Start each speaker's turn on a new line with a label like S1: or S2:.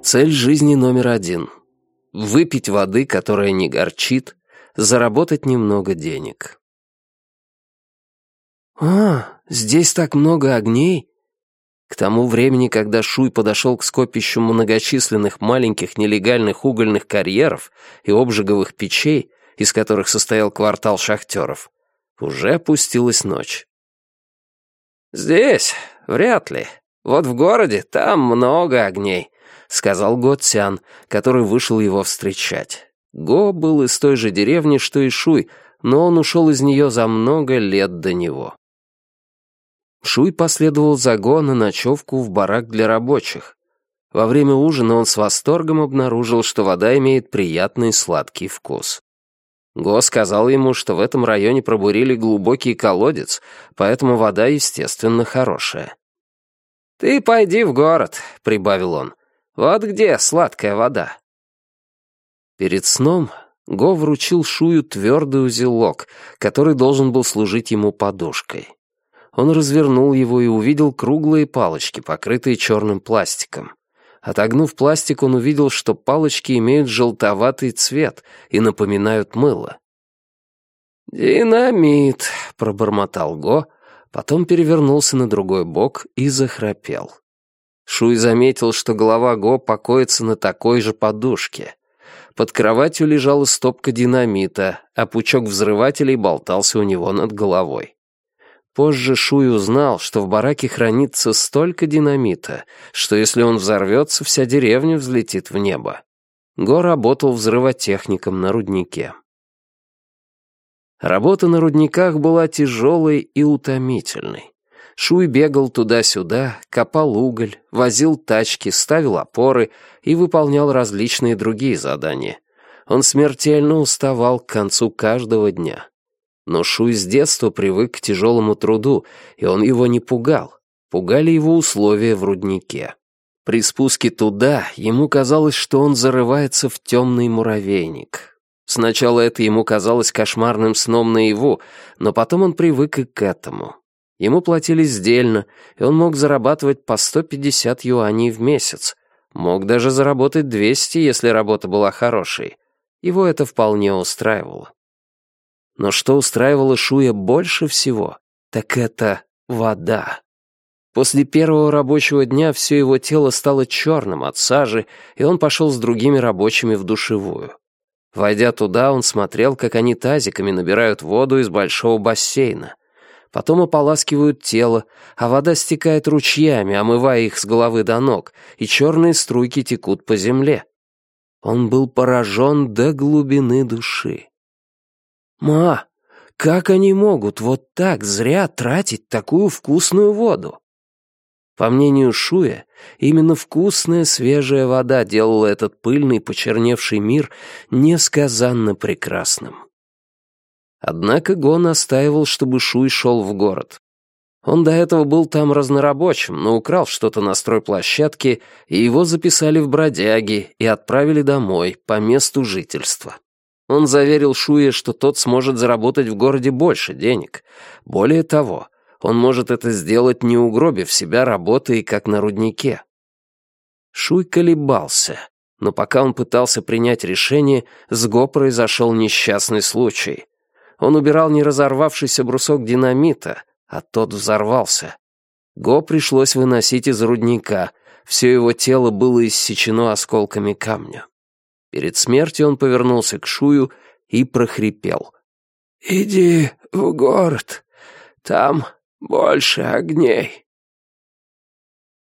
S1: Цель жизни номер 1. Выпить воды, которая не горчит, заработать немного денег. Здесь так много огней!» К тому времени, когда Шуй подошел к скопищу многочисленных маленьких нелегальных угольных карьеров и обжиговых печей, из которых состоял квартал шахтеров, уже опустилась ночь. «Здесь вряд ли. Вот в городе там много огней», — сказал Го Цян, который вышел его встречать. Го был из той же деревни, что и Шуй, но он ушел из нее за много лет до него. Шуй последовал за Го на ночевку в барак для рабочих. Во время ужина он с восторгом обнаружил, что вода имеет приятный сладкий вкус. Го сказал ему, что в этом районе пробурили глубокий колодец, поэтому вода, естественно, хорошая. «Ты пойди в город», — прибавил он. «Вот где сладкая вода». Перед сном Го вручил Шую твердый узелок, который должен был служить ему подушкой. Он развернул его и увидел круглые палочки, покрытые черным пластиком. Отогнув пластик, он увидел, что палочки имеют желтоватый цвет и напоминают мыло. «Динамит», — пробормотал Го, потом перевернулся на другой бок и захрапел. Шуй заметил, что голова Го покоится на такой же подушке. Под кроватью лежала стопка динамита, а пучок взрывателей болтался у него над головой. Позже Шуй узнал, что в бараке хранится столько динамита, что если он взорвется, вся деревня взлетит в небо. Го работал взрывотехником на руднике. Работа на рудниках была тяжелой и утомительной. Шуй бегал туда-сюда, копал уголь, возил тачки, ставил опоры и выполнял различные другие задания. Он смертельно уставал к концу каждого дня. Но Шуй с детства привык к тяжелому труду, и он его не пугал. Пугали его условия в руднике. При спуске туда ему казалось, что он зарывается в темный муравейник. Сначала это ему казалось кошмарным сном наяву, но потом он привык и к этому. Ему платили сдельно, и он мог зарабатывать по 150 юаней в месяц. Мог даже заработать 200, если работа была хорошей. Его это вполне устраивало. Но что устраивало Шуя больше всего, так это вода. После первого рабочего дня все его тело стало черным от сажи, и он пошел с другими рабочими в душевую. Войдя туда, он смотрел, как они тазиками набирают воду из большого бассейна. Потом ополаскивают тело, а вода стекает ручьями, омывая их с головы до ног, и черные струйки текут по земле. Он был поражен до глубины души. «Ма, как они могут вот так зря тратить такую вкусную воду?» По мнению Шуя, именно вкусная свежая вода делала этот пыльный, почерневший мир несказанно прекрасным. Однако Го настаивал, чтобы Шуй шел в город. Он до этого был там разнорабочим, но украл что-то на стройплощадке, и его записали в бродяги и отправили домой, по месту жительства. Он заверил Шуя, что тот сможет заработать в городе больше денег. Более того, он может это сделать, не угробив себя работой, как на руднике. Шуй колебался, но пока он пытался принять решение, с Го произошел несчастный случай. Он убирал не разорвавшийся брусок динамита, а тот взорвался. Го пришлось выносить из рудника, все его тело было иссечено осколками камня. Перед смертью он повернулся к Шую и прохрипел. «Иди в город, там больше огней».